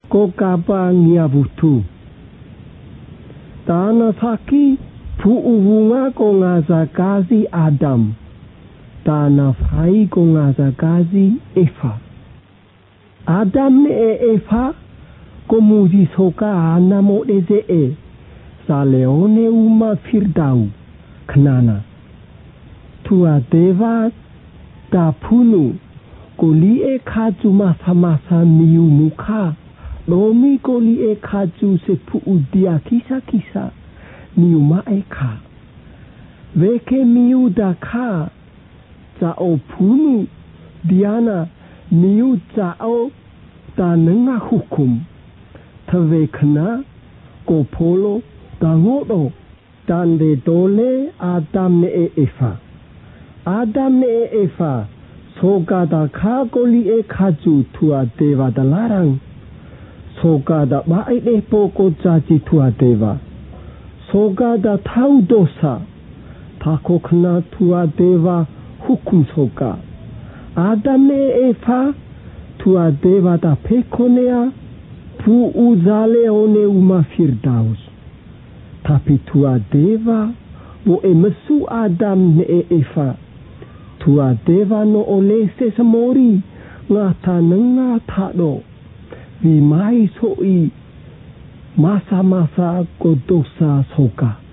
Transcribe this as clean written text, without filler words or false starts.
ko kapa ngiavutu. Tana saki pu'uvunga ko ngazakazi Adam. Tana fai ko ngazakazi Eva. Adam ne Eva ko muzi soka ana mo deze sa leone uma firdau knana. Tua deva ta punu ko li kaju masa miu muka. Lomi ko li kaju se pu'udia kisa miu maeka. Veke miu daka ta o punu diana miu ta o ta nenga hukum. Tave kena ko polo ta ngodo tande dole Adam ne Eva. Adam ne Eva soka da ka ko li kaju tua deva da larang. Soka da bae poko jaji tua deva. Soka da tau dosa. Tako kena tua deva hukum soka. Adam ne Eva tua deva da pekonea pu uzale one uma firdaus. Tapi tua deva wo mesu Adam ne Eva. Tua deva no ole se samori ngata nenga tado. Vi mai soi masa ko dosa soka.